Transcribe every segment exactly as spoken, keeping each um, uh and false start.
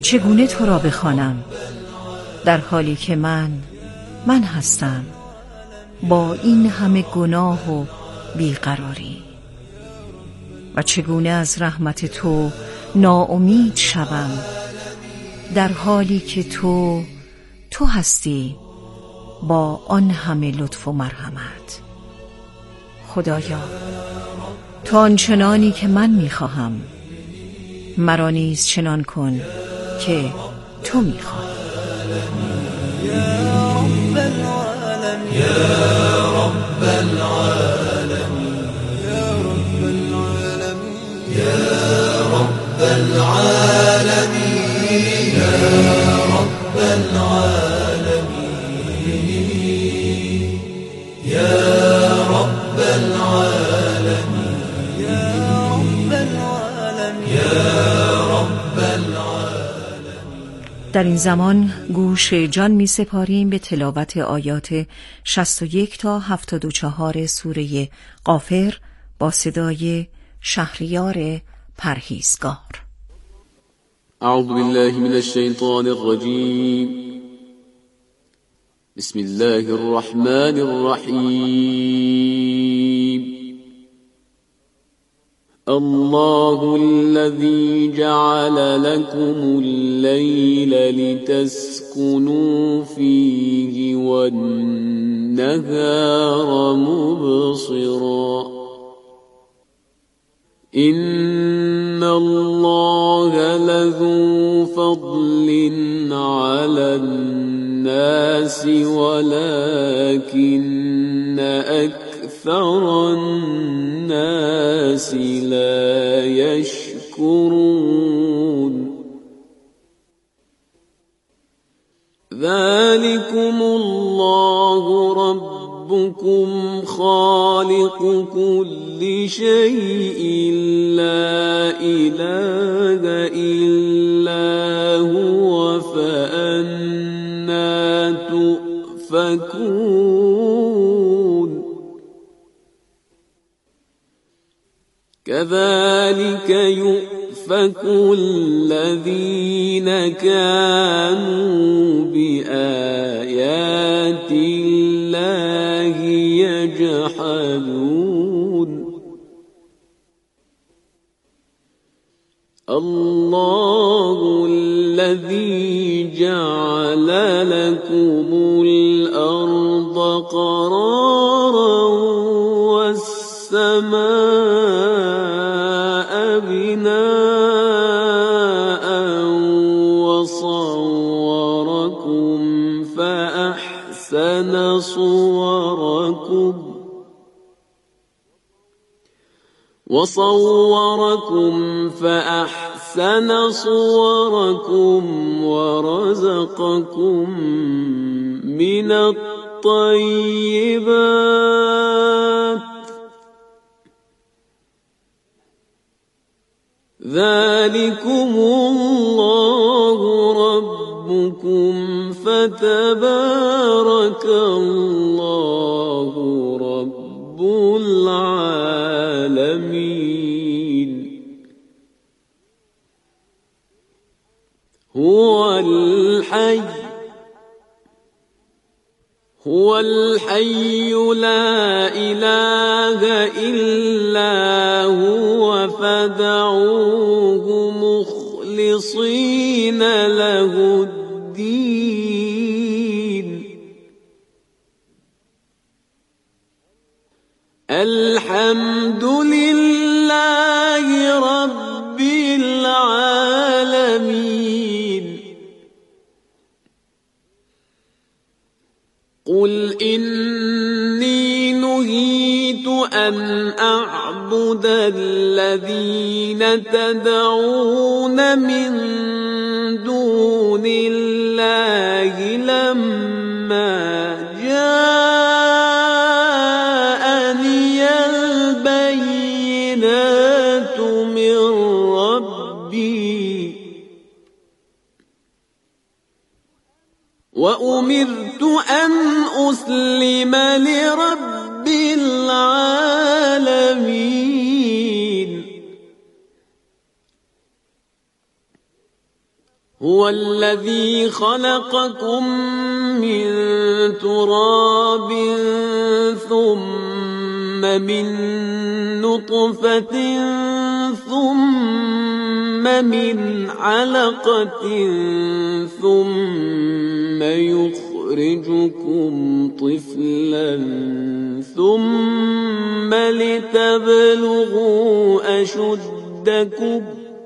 چگونه تو را بخوانم در حالی که من من هستم با این همه گناه و بیقراری؟ و چگونه از رحمت تو ناامید شوم در حالی که تو تو هستی با آن همه لطف و مرحمت؟ خدایا، تو آنچنانی که من میخواهم مرا نیز چنان کن که تو میخوای. يا رب العالمين يا رب العالمين يا رب العالمين يا رب العالمين يا رب العالمين يا رب العالمين. در این زمان گوش جان می سپاریم به تلاوت آیات شصت و یک تا هفتاد و چهار سوره غافر با صدای شهریار پرهیزگار. اعوذ بالله من الشیطان الرجیم. بسم الله الرحمن الرحیم. الله الذي جعل لكم الليل لتسكنوا فيه والنهار مبصرا إن الله لذو فضل على الناس ولكن أكثر الناس لا يشكرون. ذلكم الله ربكم خالق كل شيء لا إله إلا هو فأنى تؤفكون. كذلك يؤفك الذين كانوا بآيات الله يجحدون. الله الذي جعل لكم الأرض قرارا والسماء بناء وصوركم فأحسن صوركم وصوركم فأحسن صوركم ورزقكم من الطيبات. ذلكم الله ربكم فتبارك الله رب العالمين. هو الحي هو الحي لا إله إلا هو فادعوه مخلصين له الدين. الحمد لله رب العالمين. قل إني نهيت أن أعبد الذين تدعون من دون الله لما جاءني البينات من ربي وأمرت أن أسلم لرب العالمين. هو هو الذي خلقكم من تراب ثم من نطفة ثم من علقة ثم يخرجكم طفلا ثم لتبلغوا أشدكم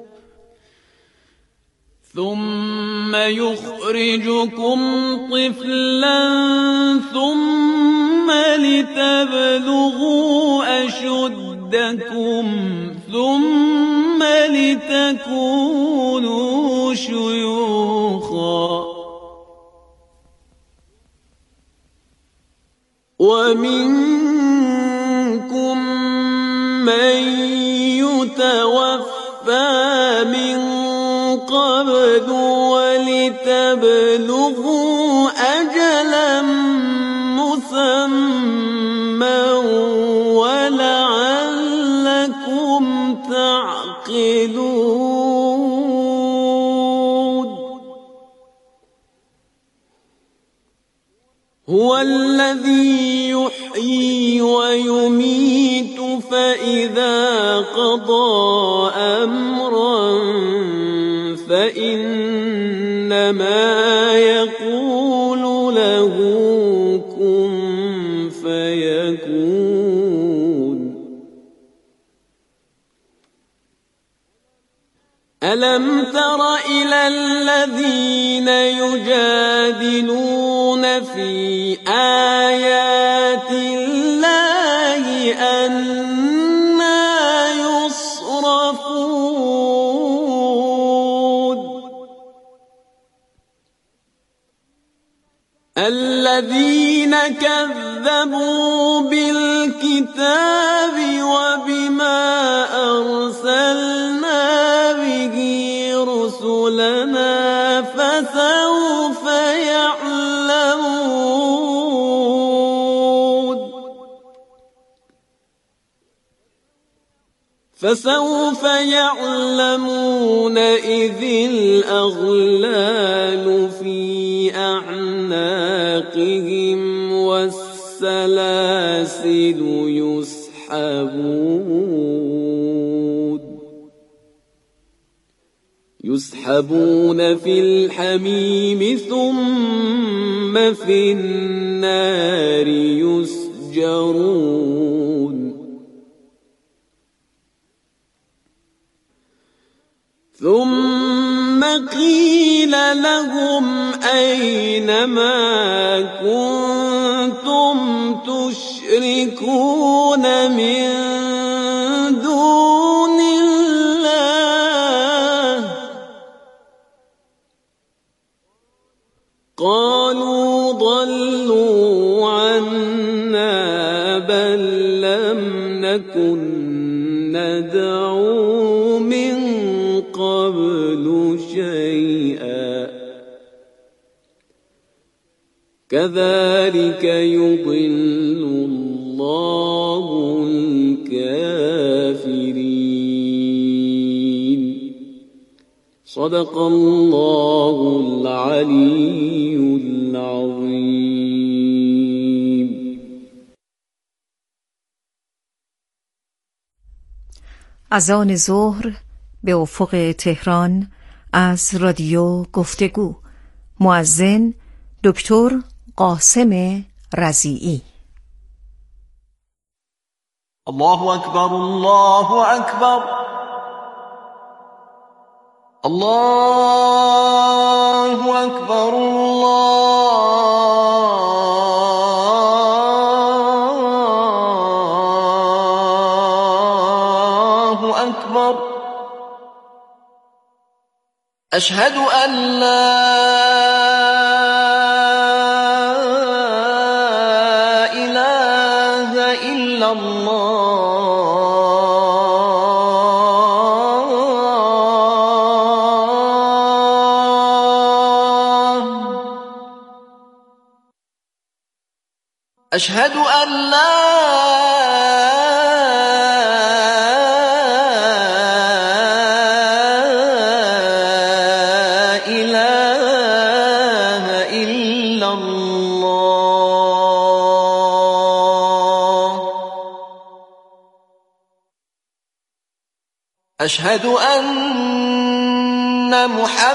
ثم يخرجكم طفلا ثم لتبلغوا أشدكم ثم لتكونوا شيوخا ومنكم من يتوفى من قبل ولتبلغوا أجلا مسمى ولعلكم تعقلون هو الذي يحيي ويميت فإذا قضى أمرا فإنما يقول له كن فيكون ألم تر إلى الذين يجادلون في آيات الله أنى يصرفون الذين كذبوا بالكتاب وبما أرسلنا به رسلنا فسوف يعلمون فسوف يعلمون إذ الأغلال في أعناقهم والسلاسل يسحبون يسحبون في الحميم ثم في النار يسجرون ثم قيل لهم أين ما كنتم تشركون من دون الله قالوا ضلوا عنا بل لم نكن ندعو من قبل شيئا كذلك يضل الله الكافرين صدق الله العلي العظيم. اذان ظهر به افق تهران از رادیو گفتگو. مؤذن دکتر قاسم رضیعی. الله اکبر الله اکبر الله اکبر الله اکبر اشهد ان لا اله الا الله اشهد ان لا إله أشهد أن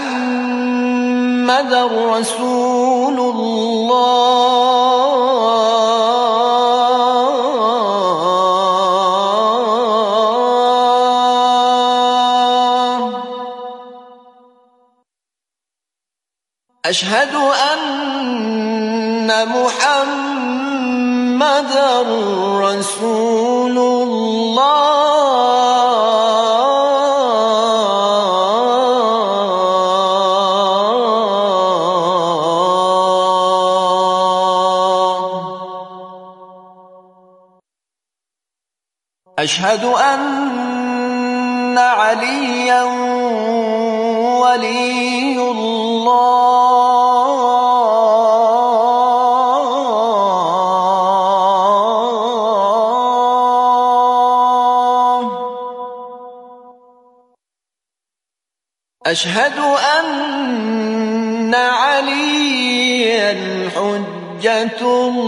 محمدا رسول الله أشهد أن محمدا رسول أشهد أن عليا ولي الله أشهد أن عليا حجة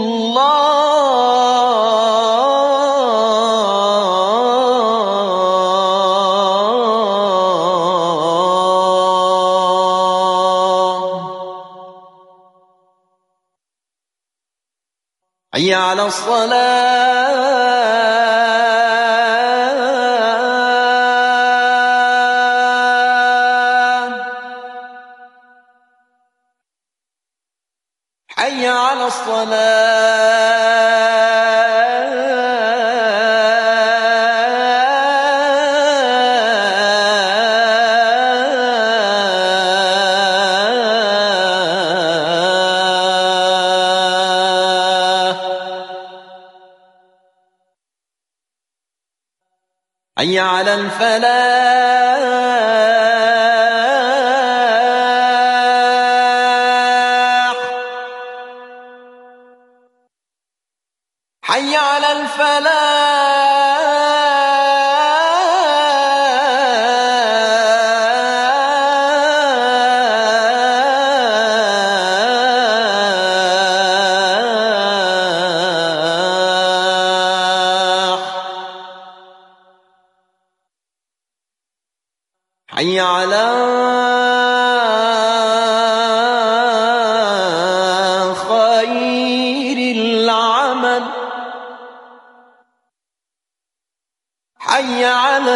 حي على الصلاة حي على حي على الفلاح حي على الفلاح حي على خير العمل حي على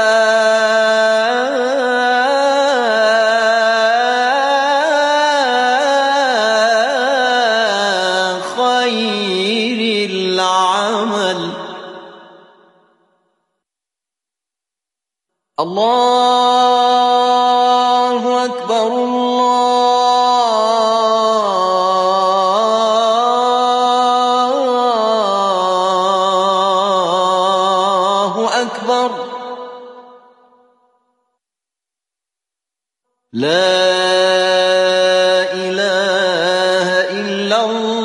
خير العمل الله أكبر الله أكبر لا إله إلا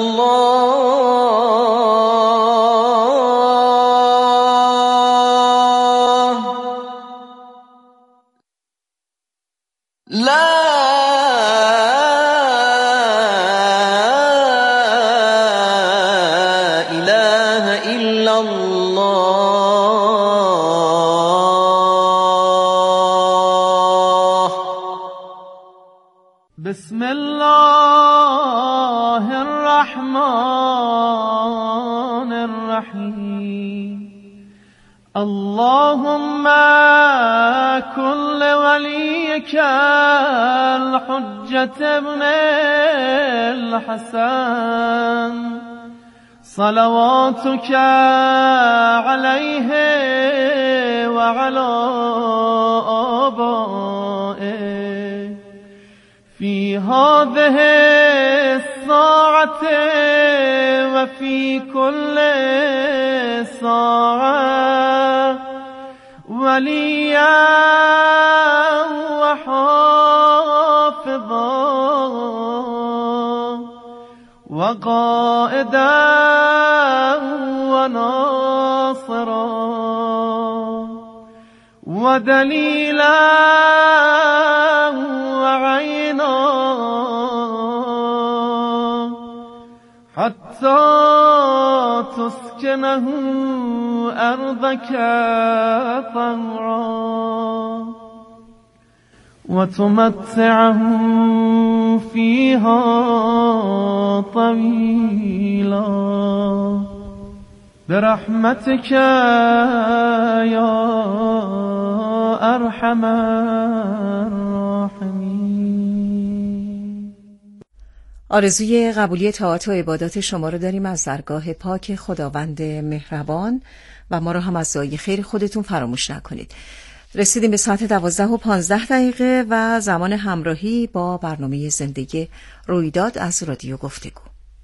الله لا إله إلا الله بسم الله الرحمن الرحيم اللهم كن لوليك الحجة ابن الحسن صلواتك عليه وعلى آبائه في هذه الساعة وفي كل ساعة وليا وحافظا وقائدا وناصرا ودليلا وعينا حتى تسكن وتسكنه أرضك طهرا وتمتعه فيها طويلا برحمتك يا أرحم الراحمين. آرزوی قبولی طاعات و عبادات شما رو داریم از درگاه پاک خداوند مهربان و ما رو هم از دعای خیر خودتون فراموش نکنید. رسیدیم به ساعت دوازده و پانزده دقیقه و زمان همراهی با برنامه زندگی رویداد از رادیو گفتگو.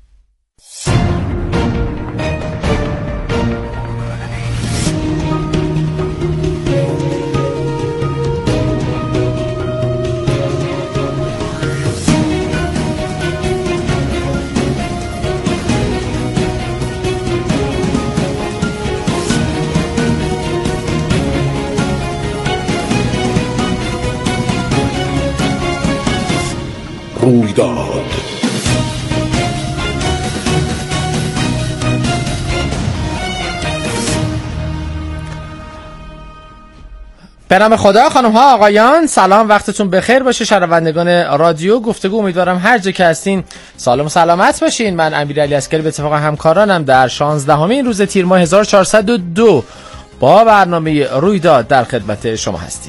رویداد به نام خدا. خانم ها آقایان سلام، وقتتون بخیر باشه. شنوندگان رادیو گفتگو، امیدوارم هر جا که هستین سالم و سلامت باشین. من امیرعلی عسکری به اتفاق همکارانم در شانزدهمین روز تیر ماه هزار و چهارصد و دو با برنامه رویداد در خدمت شما هستیم.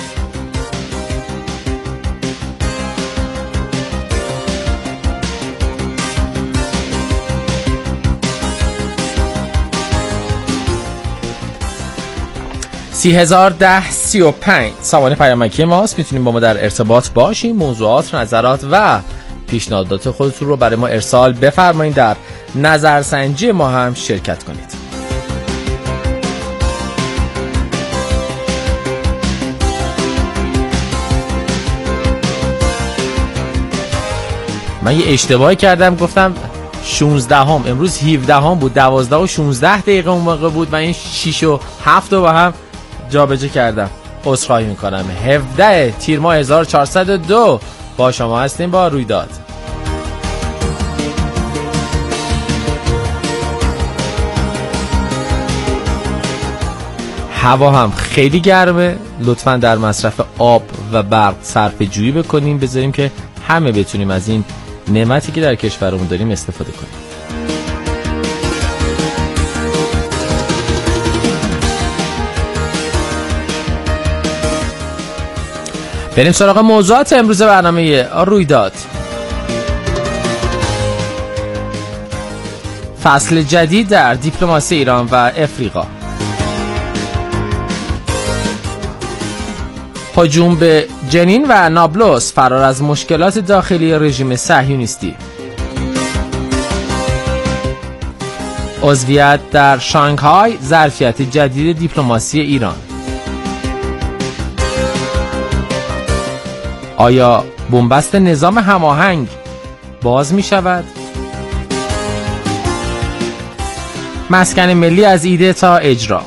سی هزار ده سی و پنج سوانه پیامکی ماست. میتونیم با ما در ارتباط باشیم. موضوعات، نظرات و پیشنهادات خودتون رو برای ما ارسال بفرمایید. در نظرسنجی ما هم شرکت کنید. من یه اشتباهی کردم، گفتم شانزده هم، امروز هفده هم بود. دوازده و شانزده دقیقه اون موقع بود و این شش و هفت رو با هم جابجا کردم. عذرخواهی میکنم. هفده تیر ماه هزار و چهارصد و دو با شما هستیم با رویداد. هوا هم خیلی گرمه. لطفاً در مصرف آب و برق صرفه جویی بکنیم، بذاریم که همه بتونیم از این نعمتی که در کشورمون داریم استفاده کنیم. بریم سراغ موضوعات امروز برنامه رویداد. فصل جدید در دیپلماسی ایران و افریقا. هجوم به جنین و نابلس، فرار از مشکلات داخلی رژیم صهیونیستی. عضویت در شانگهای، ظرفیت جدید دیپلماسی ایران. آیا بنبست نظام هماهنگ باز می شود؟ مسکن ملی از ایده تا اجرا.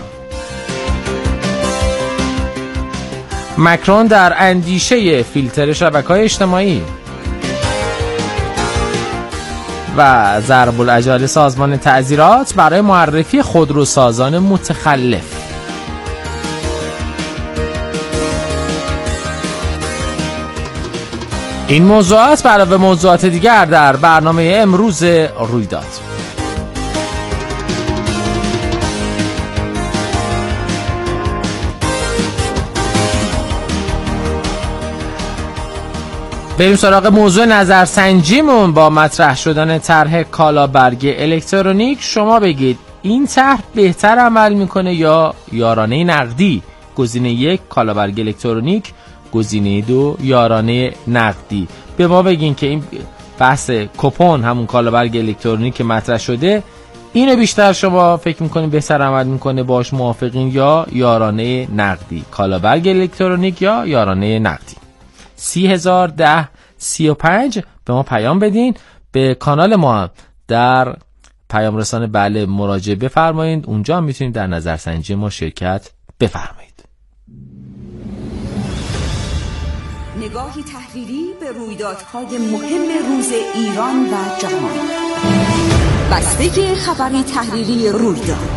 مکرون در اندیشه فیلتر شبکه‌های اجتماعی و ضرب العجال سازمان تعزیرات برای معرفی خودروسازان متخلف. این موضوعات به علاوه موضوعات دیگر در برنامه امروز رویداد. بریم سراغ موضوع نظرسنجیمون. با مطرح شدن طرح کالابرگ الکترونیک شما بگید این طرح بهتر عمل میکنه یا یارانه نقدی؟ گزینه یک کالابرگ الکترونیک، گزینه دو یارانه نقدی. به ما بگین که این بحث کوپن، همون کالابرگ الکترونیک که مطرح شده، اینو بیشتر شما فکر میکنین بهتر عمل میکنه، باش موافقین یا یارانه نقدی؟ کالابرگ الکترونیک یا یارانه نقدی؟ سی هزار ده سی و پنج به ما پیام بدین. به کانال ما هم در پیام رسان بله مراجعه بفرمایید. اونجا هم میتونید در نظرسنجی ما شرکت بفرمایید. نگاهی تحلیلی به رویدادهای مهم روز ایران و جهان. بسته خبری تحریری رویداد.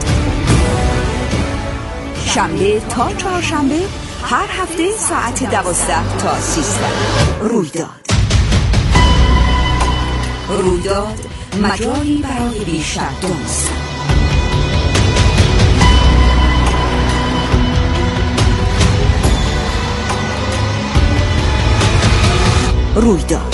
شنبه تا چهارشنبه هر هفته ساعت دوازده تا سیزده. رویداد. رویداد مجالی برای بیشتر دانستن. رویداد.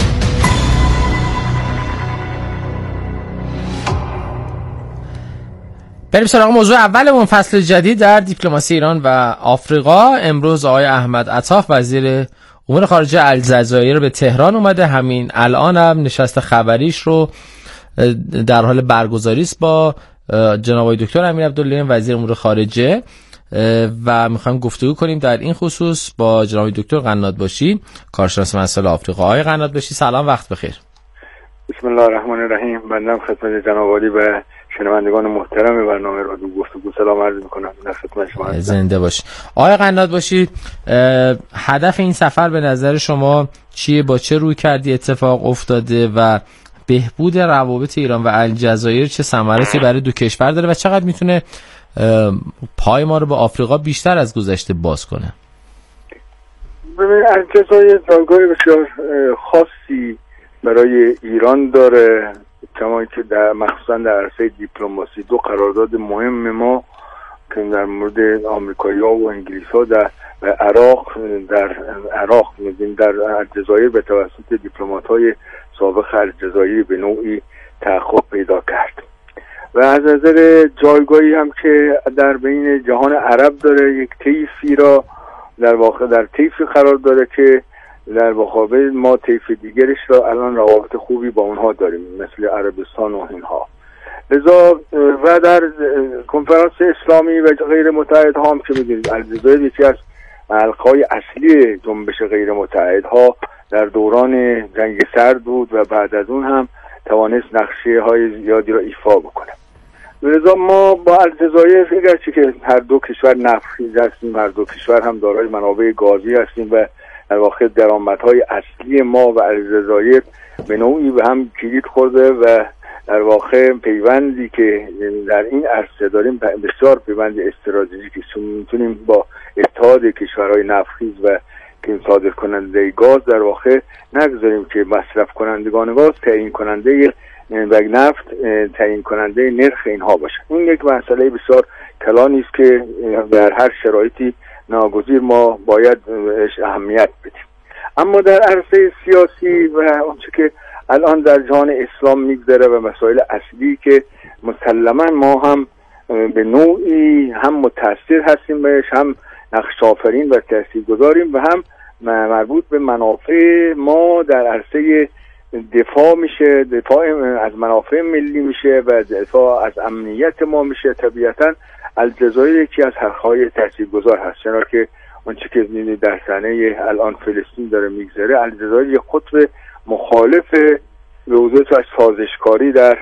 بریم سراغ موضوع اولمون، فصل جدید در دیپلماسی ایران و آفریقا. امروز آقای احمد عطاف وزیر امور خارجه الجزایر به تهران اومده. همین الان هم نشست خبریش رو در حال برگزاری است با جناب آقای دکتر امیر عبداللهیان وزیر امور خارجه و میخوایم گفتگو کنیم در این خصوص با جناب دکتر قنادباشی، کارشناس مسائل آفریقا. آقای قنادباشی سلام، وقت بخیر. بسم الله الرحمن الرحیم. بنده خدمت جناب عالی و شنوندگان محترم برنامه رادیو گفتگو سلام عرض می‌کنم. در خدمت شما هستم. زنده باشید. آقای قنادباشی، هدف این سفر به نظر شما چیه؟ با چه روی کردی اتفاق افتاده و بهبود روابط ایران و الجزایر چه ثمراتی برای دو کشور داره و چقدر میتونه پای ما رو به آفریقا بیشتر از گذشته باز کنه؟ ببین، الجزایر جایگاه بسیار خاصی برای ایران داره، کما که در مخصوصا در عرصه دیپلماسی دو قرارداد مهم ما که در مورد آمریکایی‌ها و انگلیس‌ها در عراق در عراق می‌بینیم در الجزایر به توسط دیپلمات‌های سابق الجزایر به نوعی تحقق پیدا کرد و از نظر جایگاهی هم که در بین جهان عرب داره، یک طیفی را در واقع در طیفی قرار داره که در مقابل ما طیف دیگرش را الان روابط خوبی با اونها داریم، مثل عربستان و اینها. لذا و در کنفرانس اسلامی و غیر متحدها هم که می‌دونید الجزایر یکی از حلقه‌های اصلی جنبش غیر متحدها در دوران جنگ سرد بود و بعد از اون هم توانست نقشه‌های زیادی را ایفا بکنه. لذا ما با الجزایر اگرچه که هر دو کشور نفتخیز هستیم، هر دو کشور هم دارای منابع گازی هستیم و در واقع درآمدهای اصلی ما و الجزایر به نوعی به هم کلید خورده و در واقع پیوندی که در این عرصه داریم بسیار پیوند استراتژیکی است. میتونیم با اتحاد کشورهای نفتخیز و که صادر کننده گاز در واقع نگذاریم که مصرف کنندگان گاز تعیین کننده و نفت تعیین کننده نرخ اینها باشه. این یک مسئله بسیار کلانی است که در هر شرایطی ناگزیر ما باید اهمیت بدیم. اما در عرصه سیاسی و آنچه که الان در جهان اسلام میگذره و مسائل اصلی که مسلما ما هم به نوعی هم متأثر هستیم بهش، هم نقش آفرین و تاثیرگذاریم و هم مربوط به منافع ما در عرصه دفاع میشه، دفاع از منافع ملی میشه و دفاع از امنیت ما میشه. طبیعتا الجزایر یکی از حلقه‌های تاثیرگذار هست، چرا که اونچه که در صحنه الان فلسطین داره میگذره، الجزایر یک قطب مخالف به وجود از سازشکاری در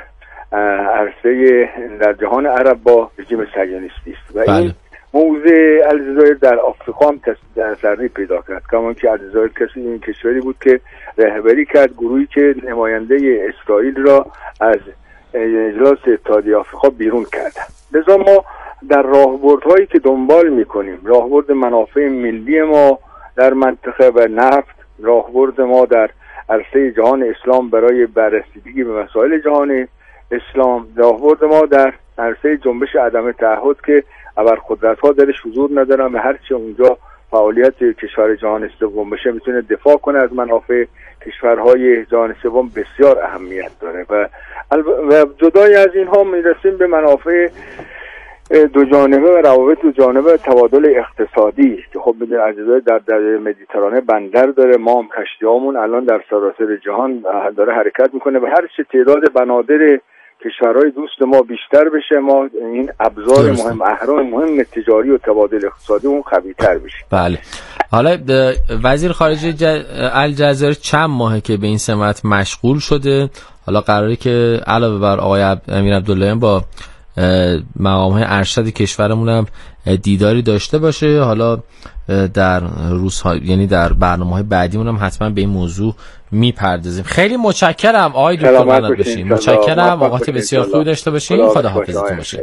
عرصه در جهان عرب با رژیم صهیونیستی است و بله. این موضع الجزایر در آفریقا هم تأثیر پیدا کرد، کما که الجزایر کسی این کشوری بود که رهبری کرد گروهی که نماینده اسرائیل را از اجلاس اتحادیه آفریقا بیرون کردن. لذا ما در راهبردهایی که دنبال میکنیم، راهبرد منافع ملی ما در منطقه و نفت، راهبرد ما در عرصه جهان اسلام برای بررسیدگی به مسائل جهان اسلام، راهبرد ما در عرصه جنبش عدم تعهد که ابرقدرت‌ها درش حضور ندارن و هرچی اونجا فعالیت کشور جهان سوم بشه میتونه دفاع کنه از منافع کشورهای جهان سوم، بسیار اهمیت داره و و جدای از اینها میرسیم به منافع دو جانبه و روابط دو جانبه، تبادل اقتصادی که خب بدون الجزایر در دریای مدیترانه بندر داره، ما هم کشتیامون الان در سراسر جهان داره حرکت میکنه و هر چه تعداد بنادر کشورهای دوست ما بیشتر بشه، ما این ابزار درسته. مهم اهرام مهم تجاری و تبادل اقتصادی اون قوی‌تر بشه. بله. حالا وزیر خارجه ج... الجزایر چند ماهه که به این سمت مشغول شده، حالا قراره که علاوه بر آقای امیر عبداللهیان با مقام‌های ارشد کشورمون هم دیداری داشته باشه. حالا در روزها، یعنی در برنامه‌های بعدیمون هم حتما به این موضوع میپردازیم. خیلی متشکرم آقای دکتر مناد باشین. متشکرم، اوقات بسیار خوبی داشته باشین. خدا حافظتون باشه.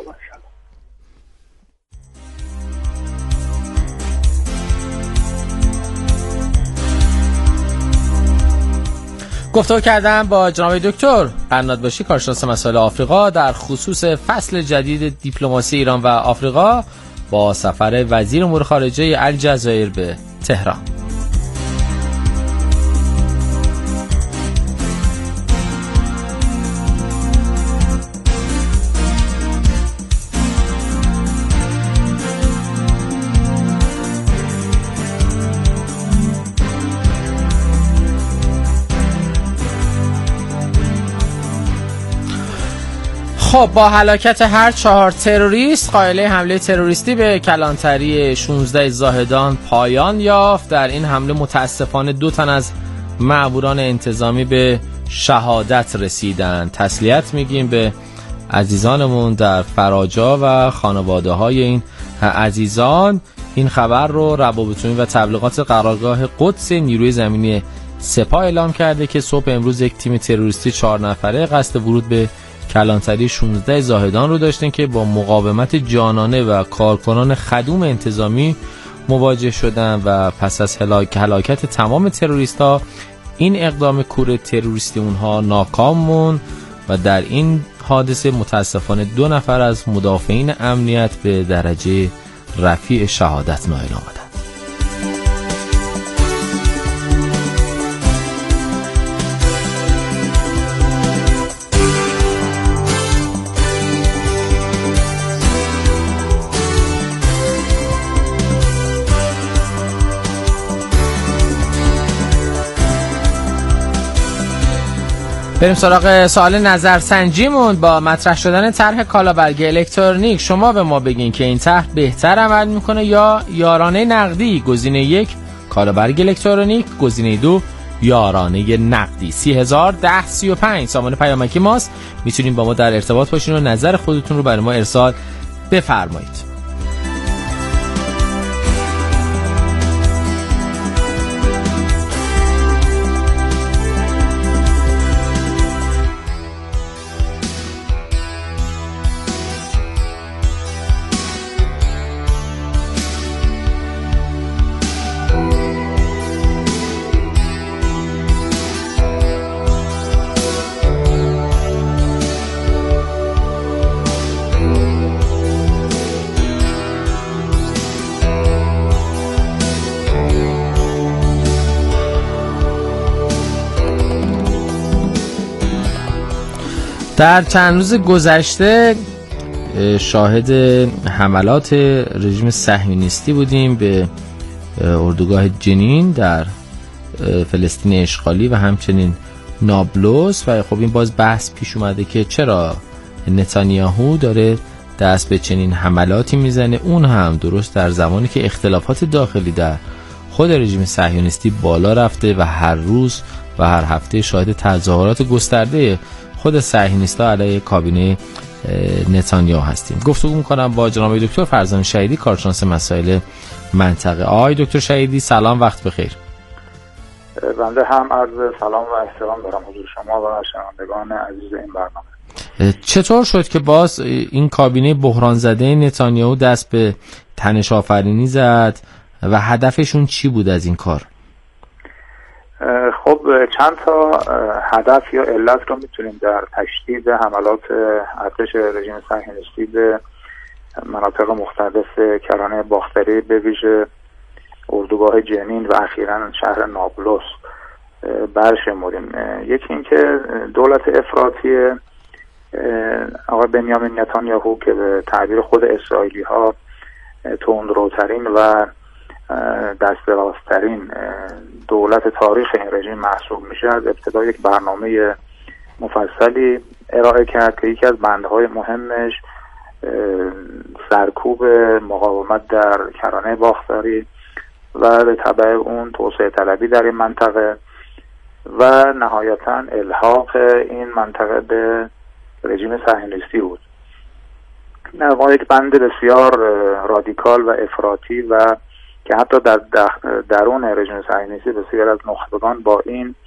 گفتگو کردم با جناب دکتر قنادباشی، کارشناس مسائل آفریقا، در خصوص فصل جدید دیپلماسی ایران و آفریقا با سفر وزیر امور خارجه الجزایر به تهران. خب با هلاکت هر چهار تروریست، قائله حمله تروریستی به کلانتری شانزده زاهدان پایان یافت. در این حمله متاسفانه دو تن از مأموران انتظامی به شهادت رسیدند. تسلیت میگیم به عزیزانمون در فراجا و خانواده های این عزیزان. این خبر رو روابط عمومی و تبلیغات قرارگاه قدس نیروی زمینی سپاه اعلام کرده که صبح امروز یک تیم تروریستی چهار نفره قصد ورود به کلانتری شانزده زاهدان رو داشتن که با مقاومت جانانه و کارکنان خدوم انتظامی مواجه شدن و پس از هلاک هلاکت تمام تروریست‌ها این اقدام کور تروریستی اونها ناکام موند و در این حادثه متاسفانه دو نفر از مدافعین امنیت به درجه رفیع شهادت نائل آمدند. بریم سراغ سوال نظرسنجیمون. با مطرح شدن طرح کالابرگی الکترونیک شما به ما بگین که این طرح بهتر عمل میکنه یا یارانه نقدی؟ گزینه یک کالابرگی الکترونیک، گزینه دو یارانه نقدی. سی هزار ده سی و پنج سامان پیامکی ماست. میتونین با ما در ارتباط باشین و نظر خودتون رو برای ما ارسال بفرمایید. در چند روز گذشته شاهد حملات رژیم صهیونیستی بودیم به اردوگاه جنین در فلسطین اشغالی و همچنین نابلس و خب این باز بحث پیش اومده که چرا نتانیاهو داره دست به چنین حملاتی میزنه، اون هم درست در زمانی که اختلافات داخلی در خود رژیم صهیونیستی بالا رفته و هر روز و هر هفته شاهد تظاهرات گسترده خود صهیونیست‌ها علیه کابینه نتانیاهو هستیم. گفتگو می‌کنم با جناب دکتر فرزانه شهیدی، کارشناس مسائل منطقه. آقای دکتر شهیدی سلام، وقت بخیر. بنده هم عرض سلام و احترام دارم حضور شما و شنوندگان عزیز این برنامه. چطور شد که باز این کابینه بحران زده نتانیاهو دست به تنش آفرینی زد و هدفشون چی بود از این کار؟ خب چند تا هدف یا علت رو میتونیم در تشدید حملات ارتش رژیم صهیونیستی به مناطق مختلف کرانه باختری به ویژه اردوگاه جنین و اخیراً شهر نابلس برشمردیم. یکی اینکه دولت افراطی آقای بنیامین نتانیاهو که به تعبیر خود اسرائیلی ها تندروترین و دست‌برازترین دولت تاریخ این رژیم محسوب میشه، از ابتدا یک برنامه مفصلی ارائه کرد که یکی از بندهای مهمش سرکوب مقاومت در کرانه باختری و به تبع اون توسعه طلبی در این منطقه و نهایتاً الحاق این منطقه به رژیم صهیونیستی بود. ما یک بند بسیار رادیکال و افراطی و که حتی در درون رژیم صهیونیستی بسیار از نخبگان با این